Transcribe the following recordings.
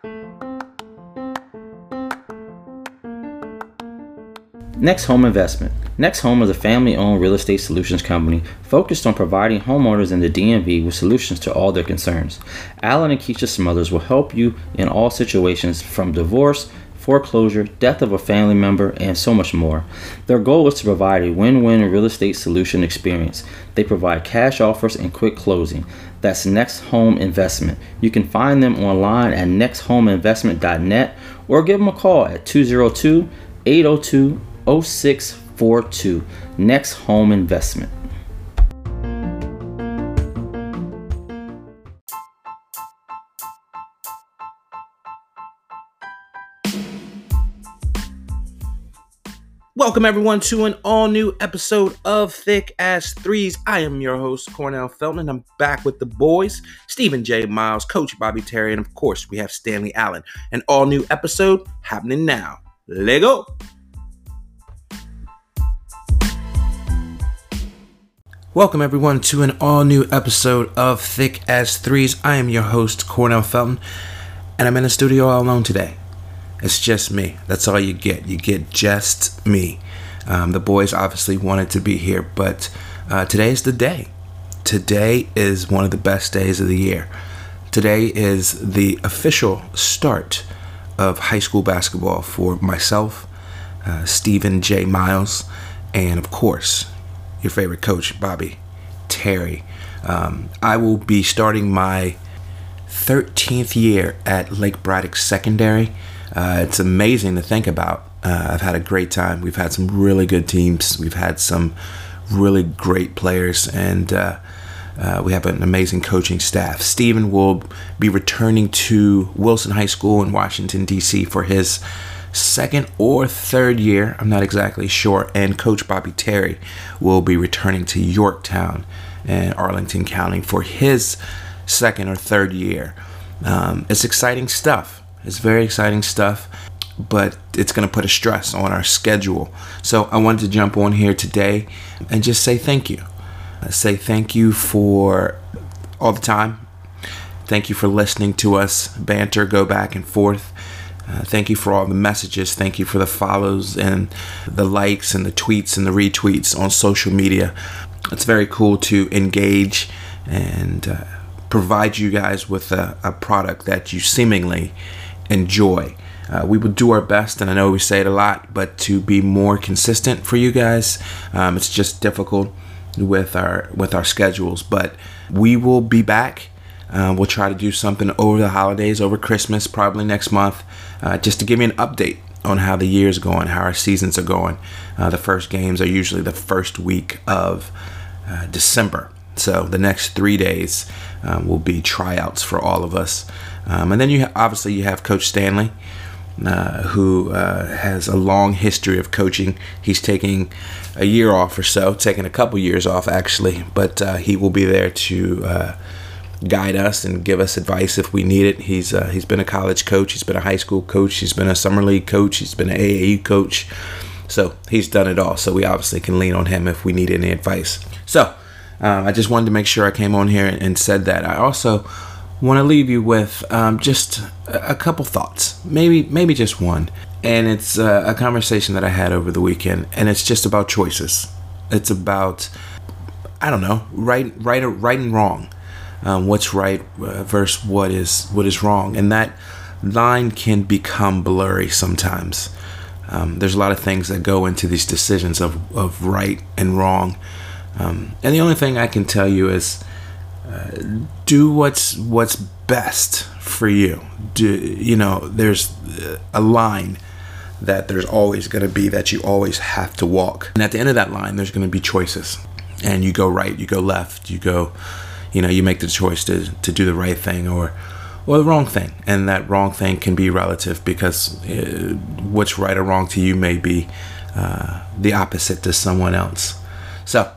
Next Home Investment. Next Home is a family-owned real estate solutions company focused on providing homeowners in the DMV with solutions to all their concerns. Alan and Keisha Smothers will help you in all situations from divorce, foreclosure, death of a family member, and so much more. Their goal is to provide a win-win real estate solution experience. They provide cash offers and quick closing. That's Next Home Investment. You can find them online at nexthomeinvestment.net or give them a call at 202-802-0642. Next Home Investment. Welcome everyone to an all-new episode of Thick As Threes. I am your host, Cornell Felton, and I'm back with the boys, Stephen J. Miles, Coach Bobby Terry, and of course, we have Stanley Allen. An all-new episode happening now. Let's go! Welcome everyone to an all-new episode of Thick As Threes. I am your host, Cornell Felton, and I'm in the studio all alone today. It's just me. That's all you get. You get just me. The boys obviously wanted to be here, but today is the day. Today is one of the best days of the year. Today is the official start of high school basketball for myself, Stephen J. Miles, and of course, your favorite coach, Bobby Terry. I will be starting my 13th year at Lake Braddock Secondary. It's amazing to think about. I've had a great time. We've had some really good teams. We've had some really great players, and we have an amazing coaching staff. Stephen will be returning to Wilson High School in Washington, D.C. for his second or third year. I'm not exactly sure. And Coach Bobby Terry will be returning to Yorktown and Arlington County for his second or third year. It's exciting stuff. It's very exciting stuff, but it's going to put a stress on our schedule. So I wanted to jump on here today and just say thank you. Say thank you for all the time. Thank you for listening to us banter, go back and forth. Thank you for all the messages. Thank you for the follows and the likes and the tweets and the retweets on social media. It's very cool to engage and provide you guys with a product that you seemingly enjoy. We will do our best, and I know we say it a lot, but to be more consistent for you guys. It's just difficult with our schedules, but we will be back. We'll try to do something over the holidays, over Christmas, probably next month, just to give you an update on how the year's going, how our seasons are going. The first games are usually the first week of December. So the next 3 days will be tryouts for all of us. And then you have Coach Stanley, who has a long history of coaching. He's taking a year off or so, taking a couple years off actually, but he will be there to guide us and give us advice if we need it. He's been a college coach, he's been a high school coach, he's been a summer league coach, he's been an AAU coach. So he's done it all. So we obviously can lean on him if we need any advice. So I just wanted to make sure I came on here and said that. I also want to leave you with just a couple thoughts, maybe just one. And it's a conversation that I had over the weekend, and it's just about choices. It's about, I don't know, right and wrong. What's right versus what is wrong, and that line can become blurry sometimes. There's a lot of things that go into these decisions of right and wrong, and the only thing I can tell you is do what's best for you. There's a line that there's always going to be that you always have to walk, and at the end of that line there's going to be choices, and you go right, you go left, you make the choice to do the right thing or the wrong thing. And that wrong thing can be relative, because what's right or wrong to you may be the opposite to someone else. So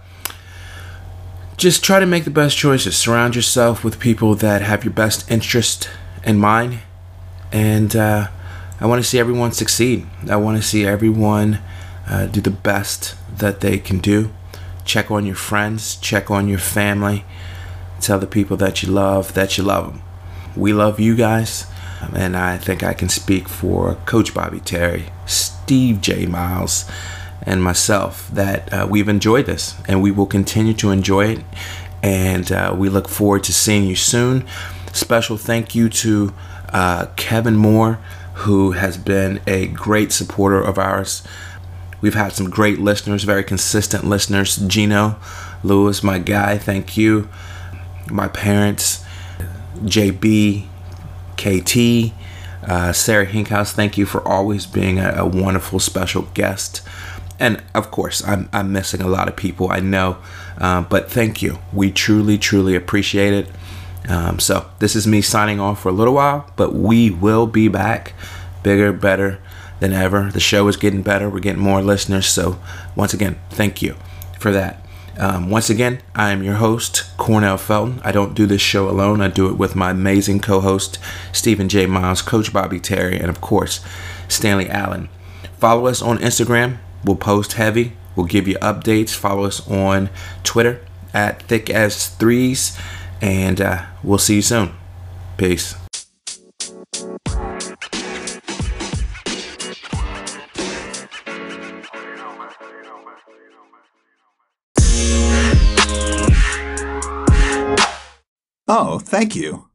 just try to make the best choices. Surround yourself with people that have your best interest in mind. And I want to see everyone succeed. I want to see everyone do the best that they can do. Check on your friends. Check on your family. Tell the people that you love them. We love you guys. and I think I can speak for Coach Bobby Terry, Steve J. Miles, and myself, that we've enjoyed this and we will continue to enjoy it. And we look forward to seeing you soon. Special thank you to Kevin Moore, who has been a great supporter of ours. We've had some great listeners, very consistent listeners. Gino Lewis, my guy, thank you. My parents, JB, KT, Sarah Hinkhouse, thank you for always being a wonderful special guest. And of course, I'm missing a lot of people, I know, but thank you. We truly, truly appreciate it. So this is me signing off for a little while, but we will be back bigger, better than ever. The show is getting better. We're getting more listeners. So once again, thank you for that. Once again, I am your host, Cornell Felton. I don't do this show alone. I do it with my amazing co-host, Stephen J. Miles, Coach Bobby Terry, and of course, Stanley Allen. Follow us on Instagram. We'll post heavy. We'll give you updates. Follow us on Twitter at Thick as Threes, and we'll see you soon. Peace. Oh, thank you.